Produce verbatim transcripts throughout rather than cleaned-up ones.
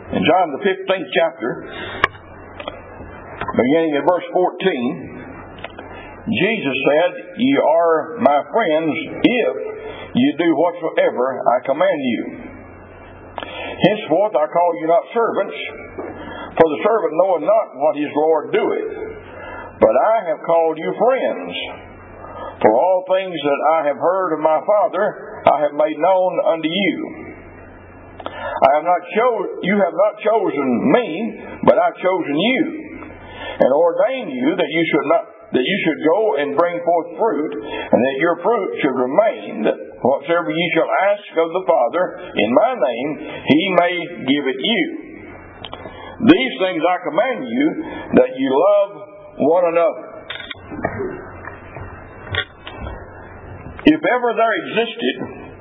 In John the fifteenth chapter, beginning at verse fourteen, Jesus said, "Ye are my friends if ye do whatsoever I command you. Henceforth I call you not servants, for the servant knoweth not what his Lord doeth. But I have called you friends. For all things that I have heard of my Father I have made known unto you. I have not cho- you have not chosen me, but I have chosen you, and ordained you that you should not that you should go and bring forth fruit, and that your fruit should remain, that whatsoever ye shall ask of the Father in my name, he may give it you. These things I command you, that ye love one another." If ever there existed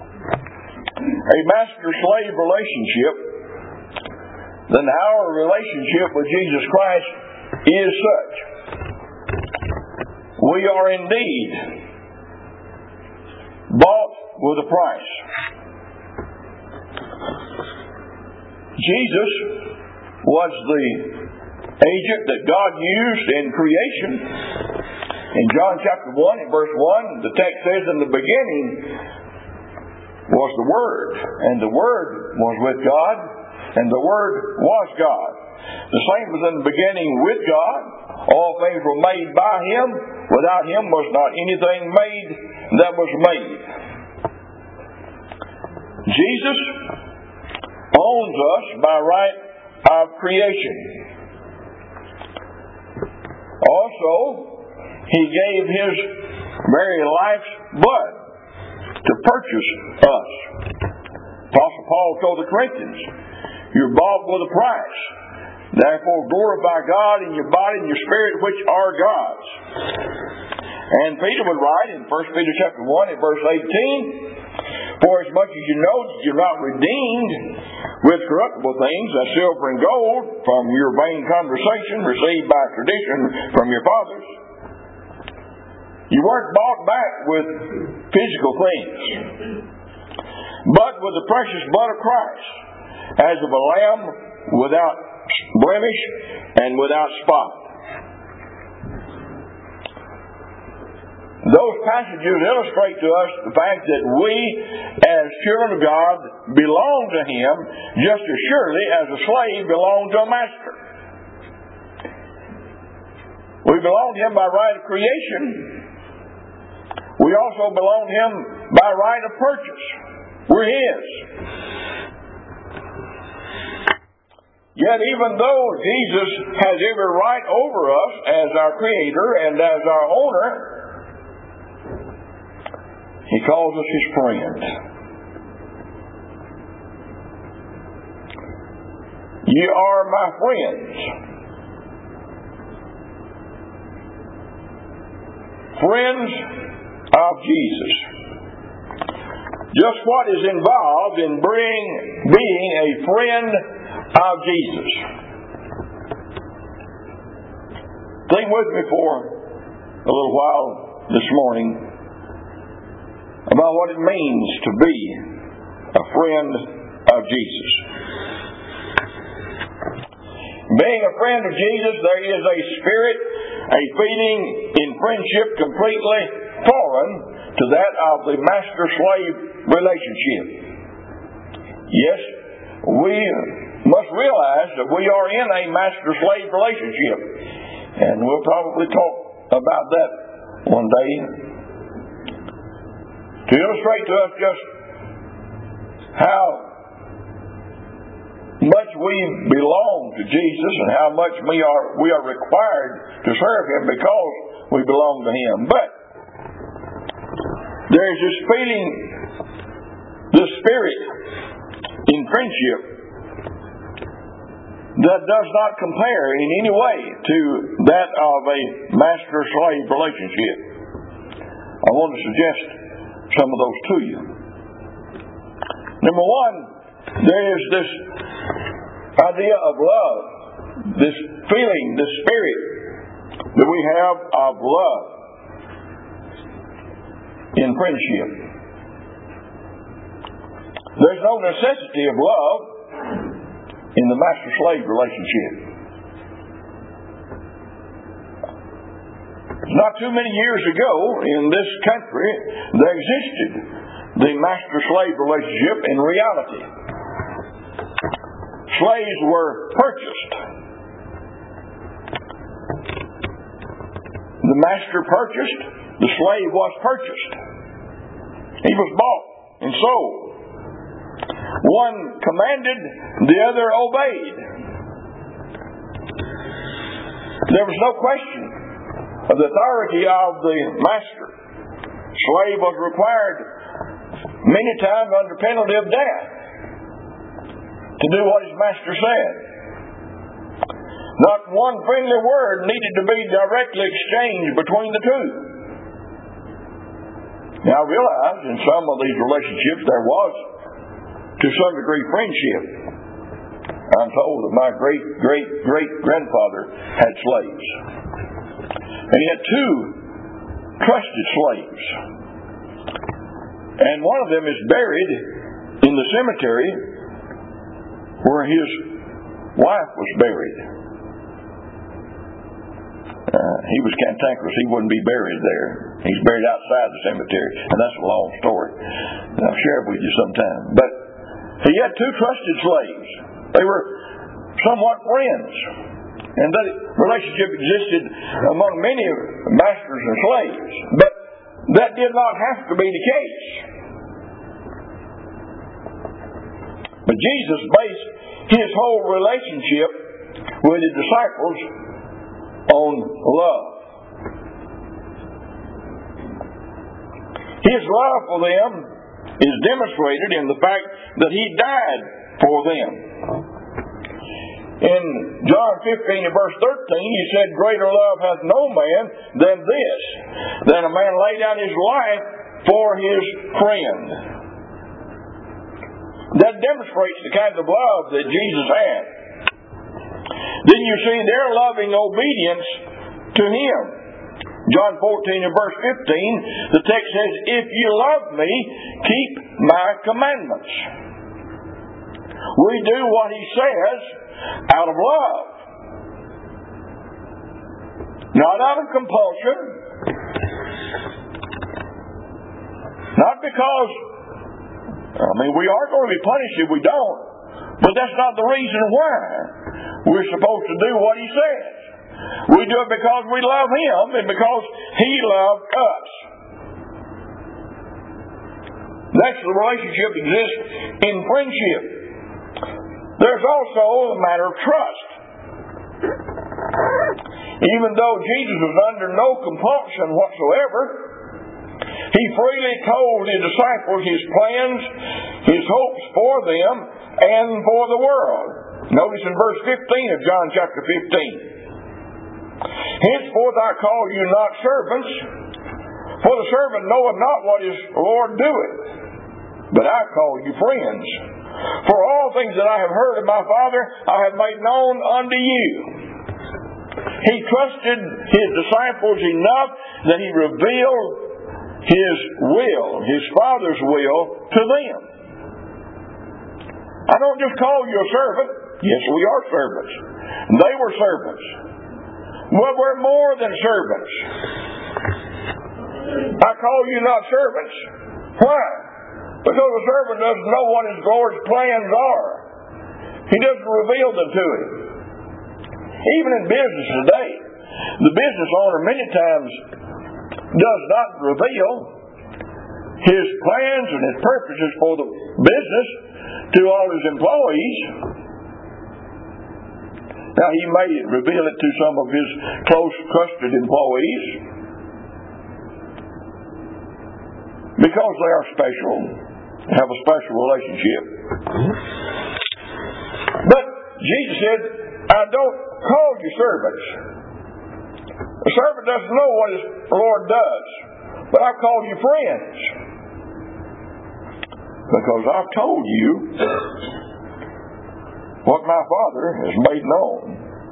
a master-slave relationship, then our relationship with Jesus Christ is such. We are indeed bought with a price. Jesus was the agent that God used in creation. In John chapter one, in verse one, the text says, "In the beginning was the Word, and the Word was with God, and the Word was God. The same was in the beginning with God. All things were made by Him. Without Him was not anything made that was made." Jesus owns us by right of creation. Also, He gave His very life's blood to purchase us. Apostle Paul told the Corinthians, "You're bought with a price. Therefore glorify God in your body and your spirit, which are God's." And Peter would write in First Peter chapter one, in verse eighteen, "For as much as you know that you're not redeemed with corruptible things, as silver and gold, from your vain conversation received by tradition from your fathers." You weren't bought back with physical things, but with the precious blood of Christ, as of a lamb without blemish and without spot. Those passages illustrate to us the fact that we, as children of God, belong to Him just as surely as a slave belongs to a master. We belong to Him by right of creation. We also belong to Him by right of purchase. We're His. Yet even though Jesus has every right over us as our Creator and as our owner, He calls us His friend. "Ye are my friends." Friends of Jesus. Just what is involved in being, being a friend of Jesus? Think with me for a little while this morning about what it means to be a friend of Jesus. Being a friend of Jesus, there is a spirit, a feeling in friendship completely foreign to that of the master-slave relationship. Yes, we must realize that we are in a master-slave relationship, and we'll probably talk about that one day to illustrate to us just how much we belong to Jesus and how much we are we are required to serve Him because we belong to Him. But there is this feeling, this spirit in friendship that does not compare in any way to that of a master-slave relationship. I want to suggest some of those to you. Number one, there is this idea of love, this feeling, this spirit that we have of love in friendship. There's no necessity of love in the master-slave relationship. Not too many years ago in this country, there existed the master-slave relationship in reality. Slaves were purchased. The master purchased, the slave was purchased. He was bought and sold. One commanded, the other obeyed. There was no question of the authority of the master. Slave was required many times under penalty of death to do what his master said. Not one friendly word needed to be directly exchanged between the two. Now I realize in some of these relationships there was, to some degree, friendship. I'm told that my great, great, great grandfather had slaves. And he had two trusted slaves. And one of them is buried in the cemetery where his wife was buried. Uh, he was cantankerous. He wouldn't be buried there. He's buried outside the cemetery. And that's a long story. And I'll share it with you sometime. But he had two trusted slaves. They were somewhat friends. And that relationship existed among many masters and slaves. But that did not have to be the case. But Jesus based his whole relationship with his disciples on love. His love for them is demonstrated in the fact that he died for them. In John fifteen and verse thirteen, he said, "Greater love hath no man than this, than a man lay down his life for his friend." That demonstrates the kind of love that Jesus had. Then you see their loving obedience to him. John fourteen and verse fifteen, the text says, "If you love me, keep my commandments." We do what he says out of love. Not out of compulsion. Not because, I mean, we are going to be punished if we don't. But that's not the reason why we're supposed to do what he says. We do it because we love him and because he loved us. Next, the relationship exists in friendship. There's also a matter of trust. Even though Jesus was under no compulsion whatsoever, he freely told his disciples his plans, his hopes for them, and for the world. Notice in verse fifteen of John chapter fifteen. "Henceforth I call you not servants, for the servant knoweth not what his Lord doeth, but I call you friends. For all things that I have heard of my Father I have made known unto you." He trusted his disciples enough that he revealed his will, his Father's will, to them. I don't just call you a servant. Yes, we are servants. They were servants. But we're more than servants. I call you not servants. Why? Because a servant doesn't know what his Lord's plans are. He doesn't reveal them to him. Even in business today, the business owner many times does not reveal his plans and his purposes for the business to all his employees. Now, he may reveal it to some of his close, trusted employees because they are special, have a special relationship. But Jesus said, "I don't call you servants." A servant doesn't know what his Lord does, but I call you friends. Because I've told you what my Father has made known.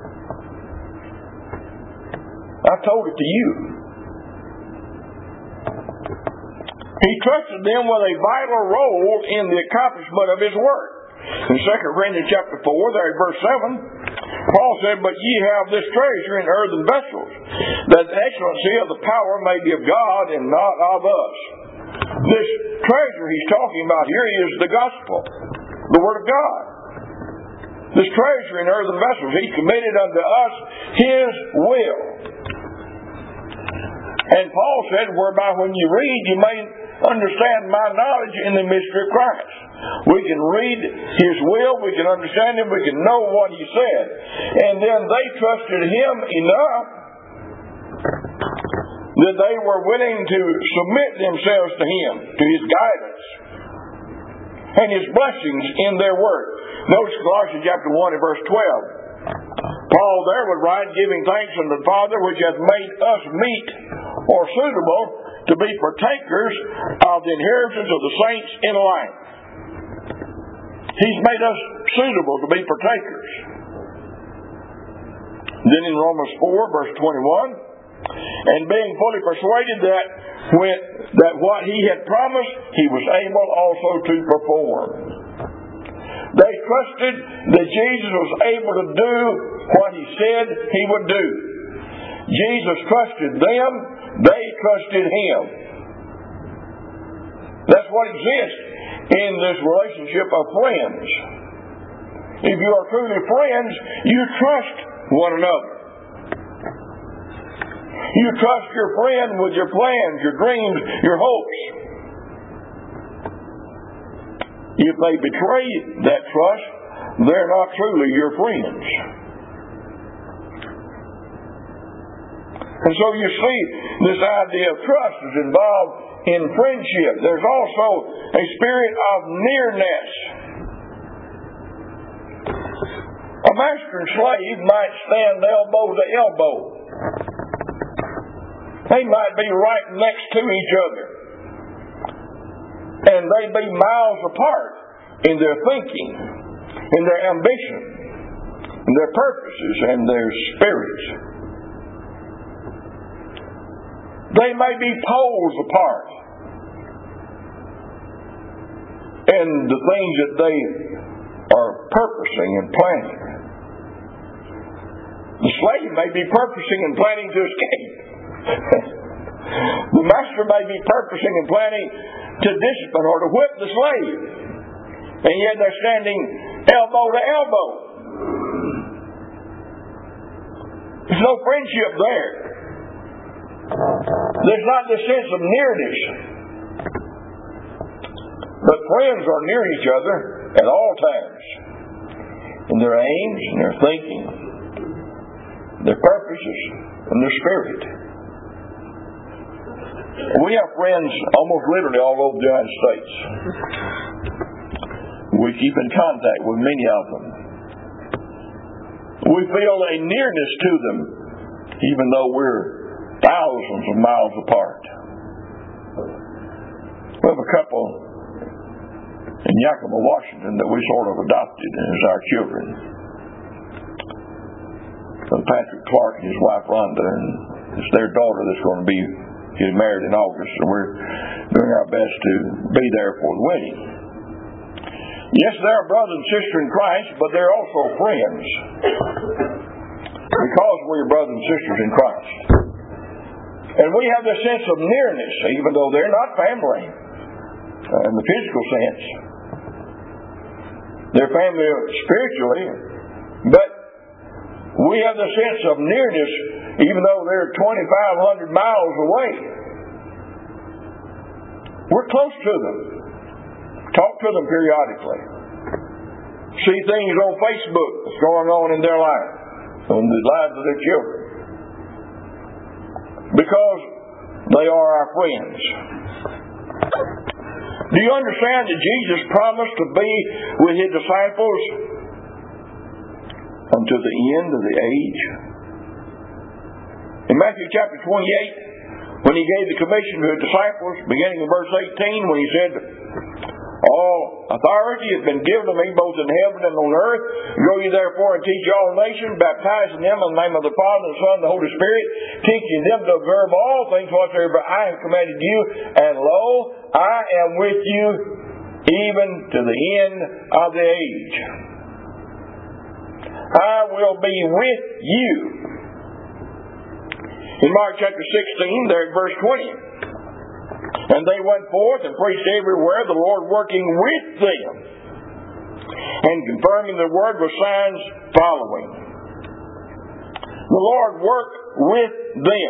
I've told it to you. He trusted them with a vital role in the accomplishment of his work. In Second Corinthians chapter four, there in verse seven, Paul said, "But ye have this treasure in earthen vessels, that the excellency of the power may be of God and not of us." This treasure he's talking about here is the gospel, the Word of God. This treasure in earthen vessels, He committed unto us His will. And Paul said, whereby when you read, you may understand my knowledge in the mystery of Christ. We can read His will, we can understand Him, we can know what He said. And then they trusted Him enough that they were willing to submit themselves to Him, to His guidance, and His blessings in their work. Notice Colossians chapter one and verse twelve. Paul there would write, "Giving thanks unto the Father, which hath made us meet or suitable to be partakers of the inheritance of the saints in light." He's made us suitable to be partakers. Then in Romans four, verse twenty-one, "And being fully persuaded that when, that what He had promised, He was able also to perform." They trusted that Jesus was able to do what He said He would do. Jesus trusted them, they trusted Him. That's what exists in this relationship of friends. If you are truly friends, you trust one another. You trust your friend with your plans, your dreams, your hopes. If they betray that trust, they're not truly your friends. And so you see, this idea of trust is involved in friendship. There's also a spirit of nearness. A master and slave might stand elbow to elbow. They might be right next to each other. And they be miles apart in their thinking, in their ambition, in their purposes, and their spirits. They may be poles apart in the things that they are purposing and planning. The slave may be purposing and planning to escape. The master may be purposing and planning to discipline or to whip the slave. And yet they're standing elbow to elbow. There's no friendship there. There's not the sense of nearness. But friends are near each other at all times. In their aims, in their thinking, their purposes, and their spirit. We have friends almost literally all over the United States. We keep in contact with many of them. We feel a nearness to them, even though we're thousands of miles apart. We have a couple in Yakima, Washington that we sort of adopted as our children. Patrick Clark and his wife Rhonda, and it's their daughter that's going to be getting married in August, and we're doing our best to be there for the wedding. Yes, they're brother and sister in Christ, but they're also friends. Because we're brothers and sisters in Christ. And we have this sense of nearness, even though they're not family uh, in the physical sense. They're family spiritually, but we have the sense of nearness even though they're twenty-five hundred miles away. We're close to them. Talk to them periodically. See things on Facebook that's going on in their life, on the lives of their children. Because they are our friends. Do you understand that Jesus promised to be with His disciples unto the end of the age? In Matthew chapter twenty-eight, when He gave the commission to His disciples, beginning in verse eighteen, when He said, "All authority has been given to me both in heaven and on earth. Go ye therefore and teach all nations, baptizing them in the name of the Father, and the Son, and the Holy Spirit, teaching them to observe all things whatsoever I have commanded you. And lo, I am with you even to the end of the age. I will be with you. In Mark chapter sixteen, there at verse twenty. And they went forth and preached everywhere, the Lord working with them, and confirming the word with signs following. The Lord worked with them.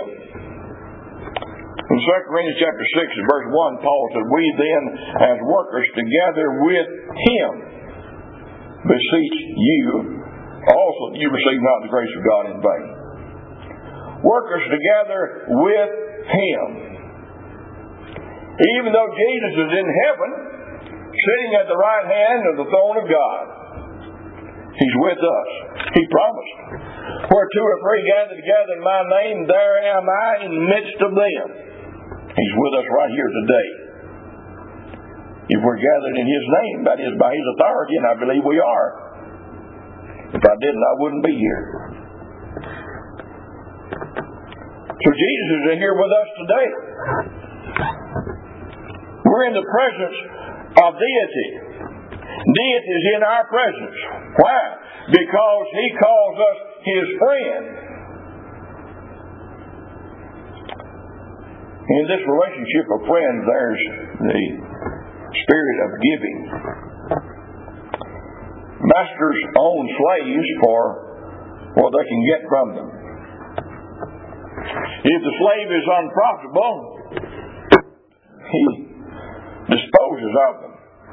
In Second Corinthians chapter six and verse one, Paul said, we then, as workers together with Him, beseech you also that you receive not the grace of God in vain. Workers together with Him. Even though Jesus is in heaven, sitting at the right hand of the throne of God, He's with us. He promised, where two or three gather together in my name, there am I in the midst of them. He's with us right here today. If we're gathered in His name, that is by His authority, and I believe we are. If I didn't, I wouldn't be here. So Jesus is here with us today. We're in the presence of deity. Deity is in our presence. Why? Because He calls us His friend. In this relationship of friends, there's the spirit of giving. Masters own slaves for what they can get from them. If the slave is unprofitable, he disposes of them.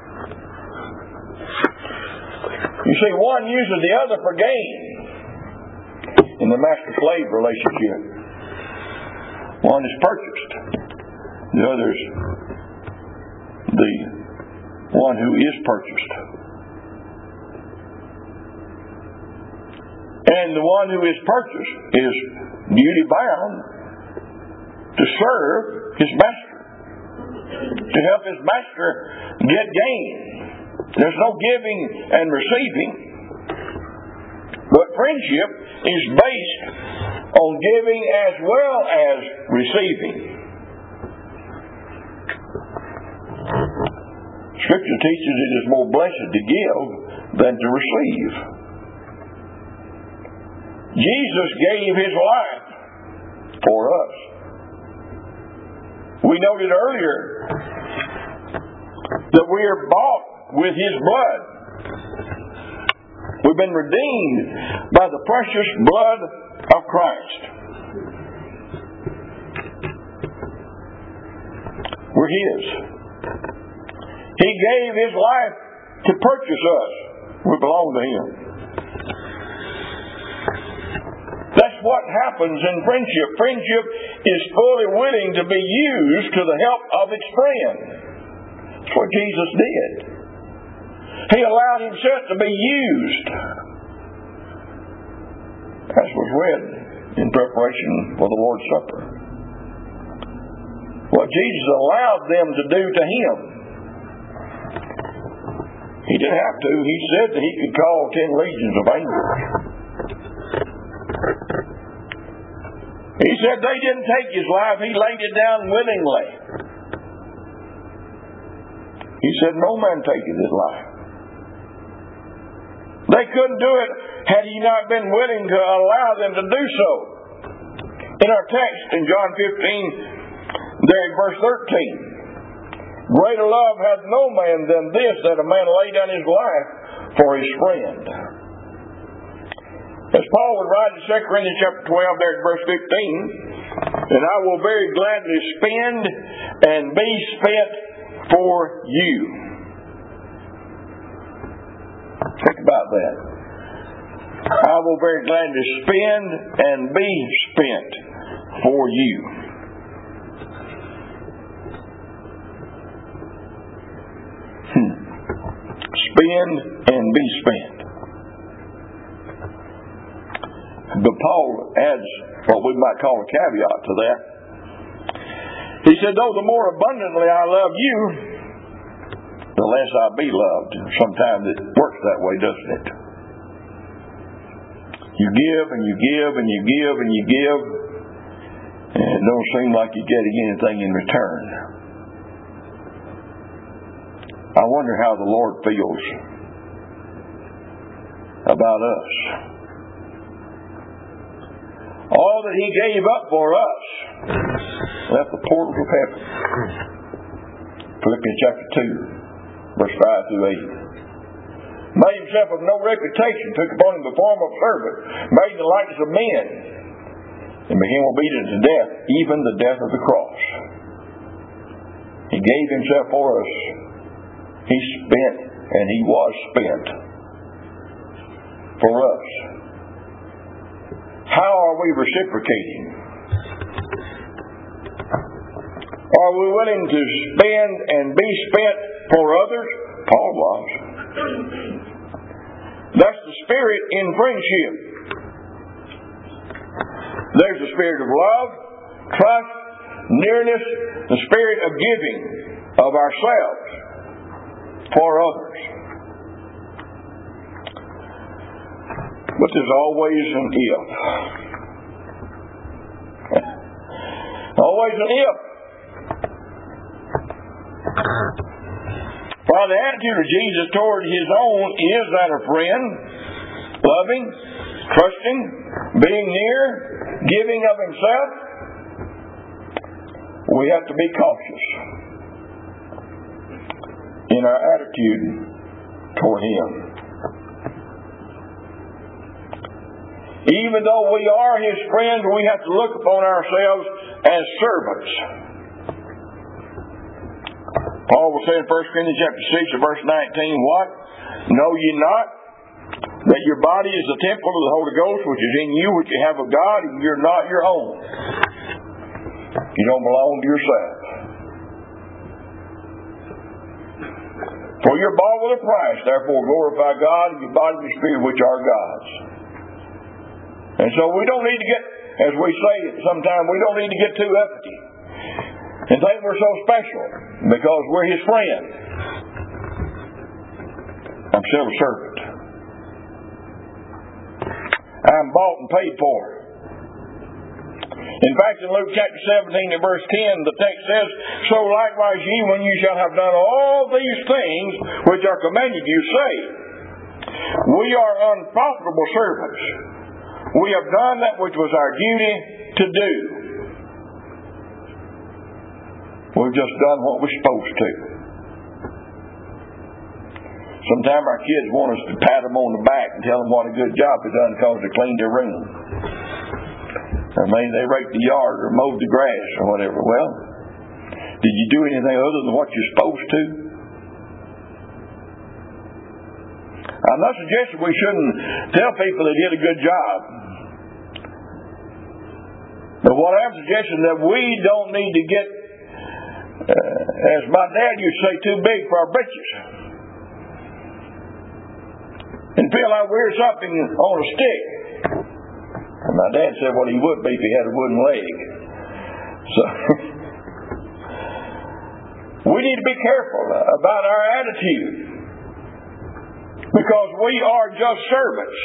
You see, one uses the other for gain in the master-slave relationship. One is purchased. The other is the one who is purchased. And the one who is purchased is duty bound to serve his master, to help his master get gain. There's no giving and receiving, but friendship is based on giving as well as receiving. Scripture teaches it is more blessed to give than to receive. Jesus gave His life for us. We noted earlier that we are bought with His blood. We've been redeemed by the precious blood of Christ. We're His. He gave His life to purchase us. We belong to Him. That's what happens in friendship. Friendship is fully willing to be used to the help of its friend. That's what Jesus did. He allowed Himself to be used. As was read in preparation for the Lord's Supper. What Jesus allowed them to do to Him. He didn't have to. He said that He could call ten legions of angels. He said they didn't take His life. He laid it down willingly. He said no man taketh His life. They couldn't do it had He not been willing to allow them to do so. In our text in John fifteen, there in verse thirteen, greater love hath no man than this, that a man lay down his life for his friend. As Paul would write in Second Corinthians chapter twelve, there in verse fifteen, and I will very gladly spend and be spent for you. Think about that. I will very gladly spend and be spent for you. Hmm. Spend and be spent. But Paul adds what we might call a caveat to that. He said, though the more abundantly I love you, the less I be loved. Sometimes it works that way, doesn't it? You give and you give and you give and you give, and it don't seem like you're getting anything in return. I wonder how the Lord feels about us. All that He gave up for us left the portals of heaven. Philippians chapter two, verse five through eight. Made Himself of no reputation, took upon Him the form of servant, made in the likeness of men, and became obedient to death, even the death of the cross. He gave Himself for us. He spent, and He was spent for us. How are we reciprocating? Are we willing to spend and be spent for others? Paul was. That's the spirit in friendship. There's the spirit of love, trust, nearness, the spirit of giving of ourselves for others. But there's always an if. Always an if. For the attitude of Jesus toward His own is that of friend, loving, trusting, being near, giving of Himself. We have to be cautious in our attitude toward Him. Even though we are His friends, we have to look upon ourselves as servants. Paul will say in First Corinthians chapter six, verse nineteen, what? Know ye not that your body is the temple of the Holy Ghost, which is in you, which you have of God, and you're not your own. You don't belong to yourself. For you're bought with a price, therefore glorify God in your body and your spirit, which are God's. And so we don't need to get, as we say sometimes, we don't need to get too uppity and think we're so special because we're His friend. I'm still a servant. I'm bought and paid for. In fact, in Luke chapter seventeen and verse ten, the text says, so likewise ye, when you shall have done all these things which are commanded you, say, we are unprofitable servants. We have done that which was our duty to do. We've just done what we're supposed to. Sometimes our kids want us to pat them on the back and tell them what a good job they've done because they cleaned their room. Or maybe they raked the yard or mowed the grass or whatever. Well, did you do anything other than what you're supposed to? I'm not suggesting we shouldn't tell people they did a good job. But what I'm suggesting that we don't need to get, uh, as my dad used to say, too big for our britches. And feel like we're something on a stick. And my dad said what he would be if he had a wooden leg. So, we need to be careful about our attitude. Because we are just servants.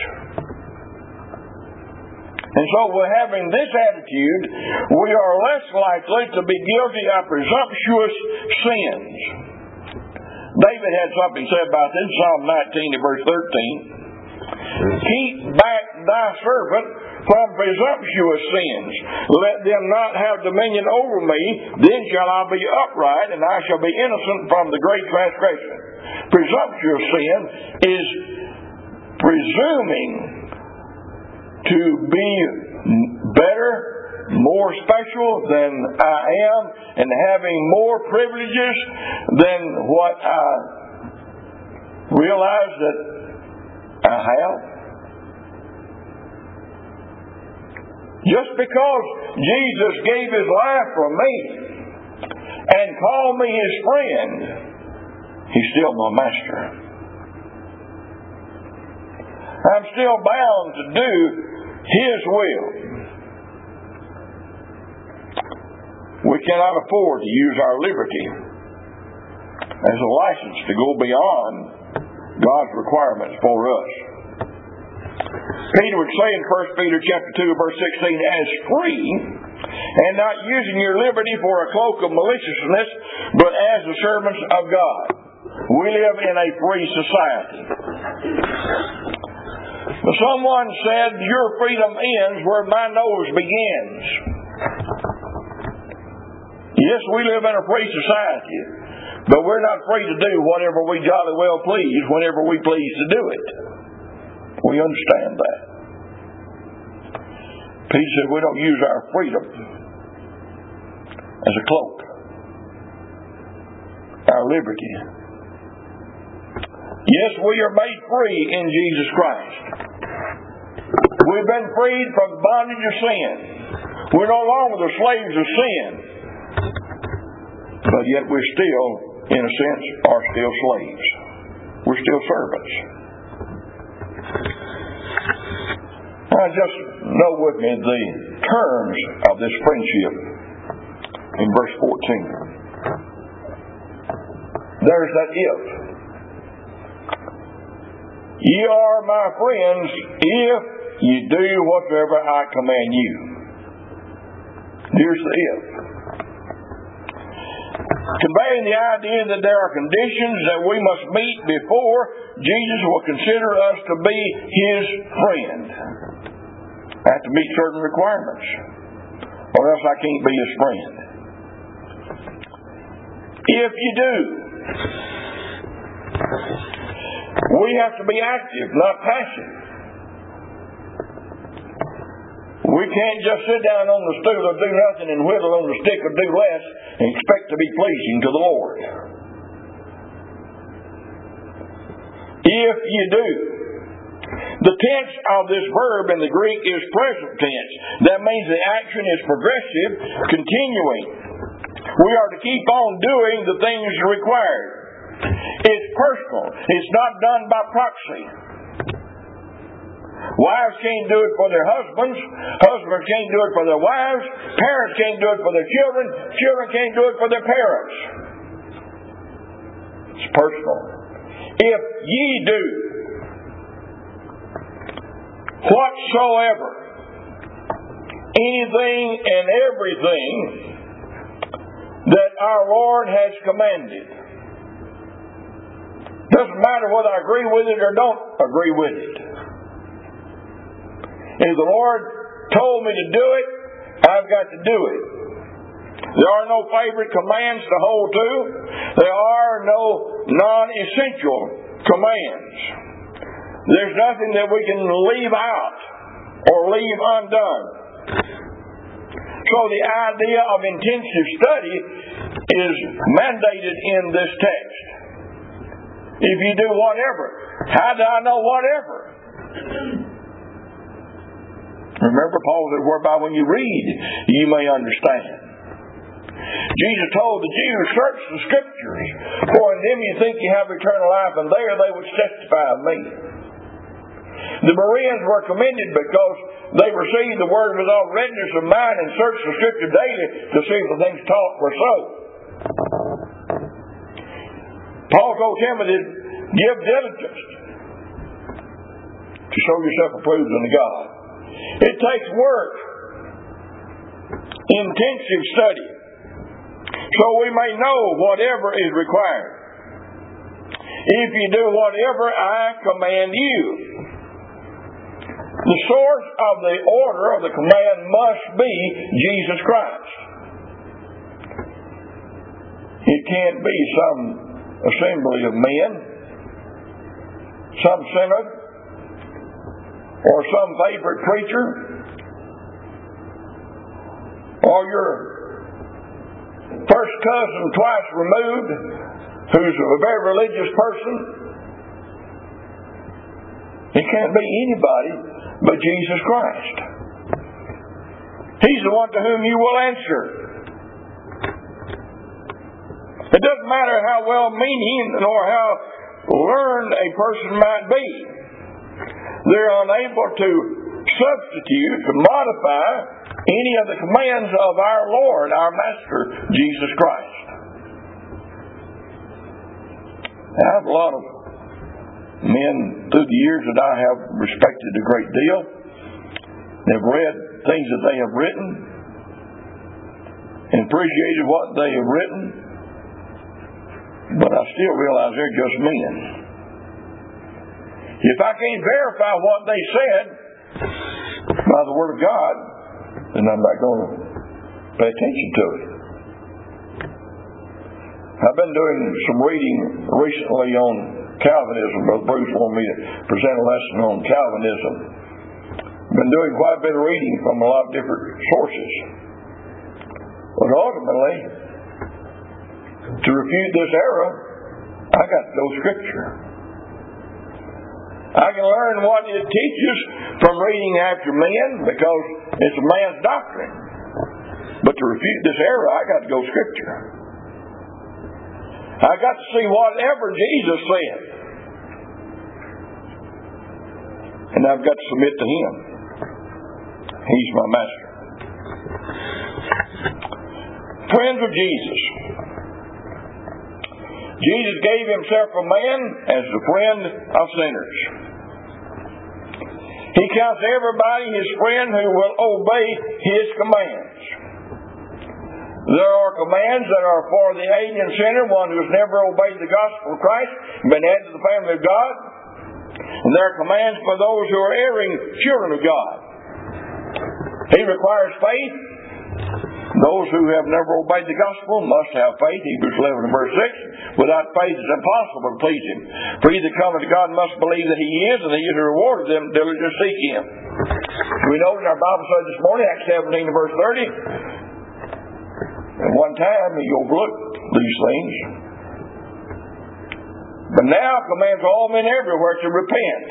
And so we're having this attitude, we are less likely to be guilty of presumptuous sins. David had something said about this in Psalm nineteen and verse thirteen. Keep back thy servant from presumptuous sins. Let them not have dominion over me. Then shall I be upright, and I shall be innocent from the great transgression. Presumptuous sin is presuming to be better, more special than I am, and having more privileges than what I realize that I have. Just because Jesus gave His life for me and called me His friend, He's still my master. I'm still bound to do His will. We cannot afford to use our liberty as a license to go beyond God's requirements for us. Peter would say in First Peter chapter two, verse sixteen, as free, and not using your liberty for a cloak of maliciousness, but as the servants of God. We live in a free society. But someone said, your freedom ends where my nose begins. Yes, we live in a free society, but we're not free to do whatever we jolly well please whenever we please to do it. We understand that. Peter said we don't use our freedom as a cloak. Our liberty. Yes, we are made free in Jesus Christ. We've been freed from the bondage of sin. We're no longer the slaves of sin. But yet we're still, in a sense, are still slaves. We're still servants. Now just know with me the terms of this friendship in verse fourteen. There's that if. Ye are my friends if you do whatsoever I command you. Here's the if. Conveying the idea that there are conditions that we must meet before Jesus will consider us to be His friend. I have to meet certain requirements, or else I can't be His friend. If you do, we have to be active, not passive. We can't just sit down on the stool or do nothing and whittle on the stick or do less and expect to be pleasing to the Lord. If you do. The tense of this verb in the Greek is present tense. That means the action is progressive, continuing. We are to keep on doing the things required. It's personal. It's not done by proxy. Wives can't do it for their husbands. Husbands can't do it for their wives. Parents can't do it for their children. Children can't do it for their parents. It's personal. If ye do whatsoever, anything and everything that our Lord has commanded. Doesn't matter whether I agree with it or don't agree with it. If the Lord told me to do it, I've got to do it. There are no favorite commands to hold to. There are no non-essential commands. There's nothing that we can leave out or leave undone. So the idea of intensive study is mandated in this text. If you do whatever. How do I know whatever? Remember, Paul said, whereby when you read, you may understand. Jesus told the Jews, search the Scriptures, for in them you think you have eternal life, and there they would testify of me. The Bereans were commended because they received the Word with all readiness of mind and searched the Scripture daily to see if the things taught were so. Paul told Timothy, give diligence to show yourself approved unto God. It takes work, intensive study, so we may know whatever is required. If you do whatever I command you. The source of the order of the command must be Jesus Christ. It can't be some assembly of men, some synod, or some favorite preacher, or your first cousin twice removed, who's a very religious person. It can't be anybody but Jesus Christ. He's the one to whom you will answer. It doesn't matter how well-meaning nor how learned a person might be. They're unable to substitute, to modify any of the commands of our Lord, our Master, Jesus Christ. I have a lot of men through the years that I have respected a great deal. They've read things that they have written and appreciated what they have written. But I still realize they're just men. If I can't verify what they said by the Word of God, then I'm not going to pay attention to it. I've been doing some reading recently on Calvinism. Brother Bruce wanted me to present a lesson on Calvinism. I've been doing quite a bit of reading from a lot of different sources. But ultimately, to refute this error, I got to go Scripture. I can learn what it teaches from reading after men because it's a man's doctrine. But to refute this error, I got to go Scripture. I got to see whatever Jesus said. And I've got to submit to Him. He's my master. Friends of Jesus. Jesus gave Himself a man as the friend of sinners. He counts everybody His friend who will obey His commands. There are commands that are for the alien sinner, one who has never obeyed the gospel of Christ, been added to the family of God. And there are commands for those who are erring children of God. He requires faith. Those who have never obeyed the gospel must have faith. Hebrews eleven and verse six. Without faith it's impossible to please Him. For he that cometh to God must believe that He is, and He is a rewarder of them that diligently seek Him. We know in our Bible study this morning, Acts seventeen and verse thirty, at one time He overlooked these things. But now commands all men everywhere to repent.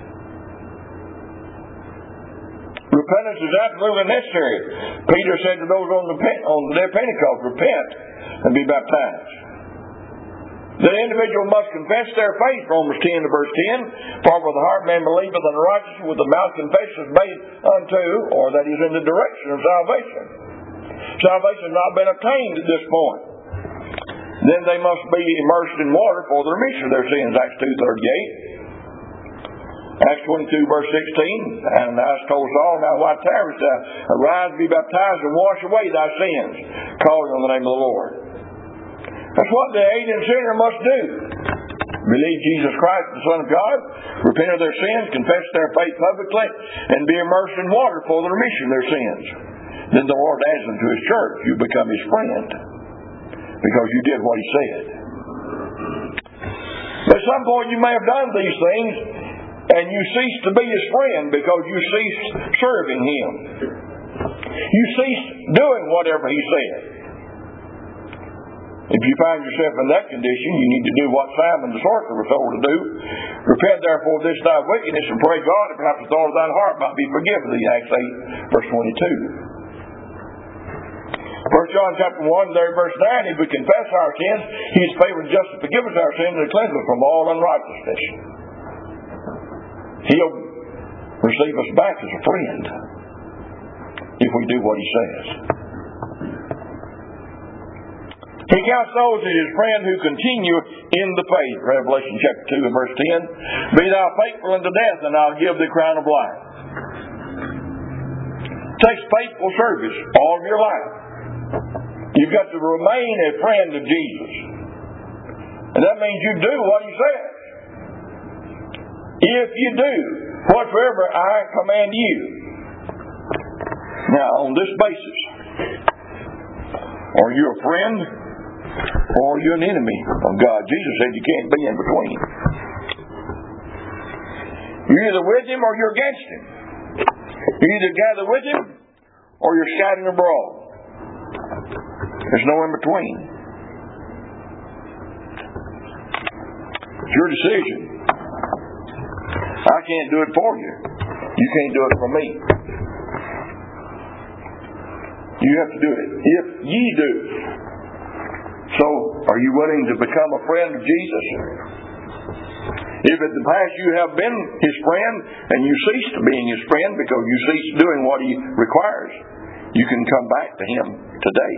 Repentance is absolutely necessary. Peter said to those on the, on the day of Pentecost, repent and be baptized. The individual must confess their faith, Romans ten to verse ten. For with the heart man believeth unto righteousness, with the mouth confession is made unto, or that is in the direction of salvation. Salvation has not been obtained at this point. Then they must be immersed in water for the remission of their sins, Acts two thirty-eight. Acts twenty-two verse sixteen, Ananias told Saul, now why tarriest thou? Arise, be baptized, and wash away thy sins, calling on the name of the Lord. That's what the alien sinner must do. Believe Jesus Christ, the Son of God, repent of their sins, confess their faith publicly, and be immersed in water for the remission of their sins. Then the Lord adds them to His church. You become His friend because you did what He said. At some point you may have done these things, and you cease to be His friend because you cease serving Him. You cease doing whatever He said. If you find yourself in that condition, you need to do what Simon the sorcerer was told to do. Repent therefore of this thy wickedness, and pray God, and perhaps the thought of thine heart might be forgiven thee. Acts eight, verse twenty-two. First John chapter one, there verse nine, if we confess our sins, He is faithful and just to forgive us our sins and cleanse us from all unrighteousness. He'll receive us back as a friend if we do what He says. He counts those as His friend who continue in the faith. Revelation chapter two and verse ten. Be thou faithful unto death, and I'll give thee a crown of life. It takes faithful service all of your life. You've got to remain a friend of Jesus. And that means you do what He says. If you do whatsoever I command you. Now, on this basis, are you a friend or are you an enemy of God? Jesus said you can't be in between. You're either with Him or you're against Him. You either gather with Him or you're scattered abroad. There's no in between. It's your decision. I can't do it for you. You can't do it for me. You have to do it if ye do. So, are you willing to become a friend of Jesus? If in the past you have been His friend and you cease to being His friend because you cease doing what He requires, you can come back to Him today.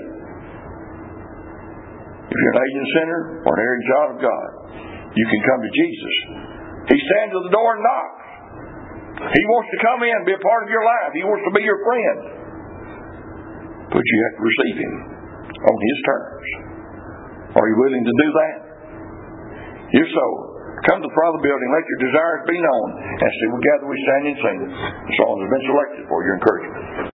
If you're an alien sinner or an erring child of God, you can come to Jesus. He stands at the door and knocks. He wants to come in and be a part of your life. He wants to be your friend. But you have to receive Him on His terms. Are you willing to do that? If so, come to the front of the building, let your desires be known, and see we gather, we stand and sing. The songs have been selected for your encouragement.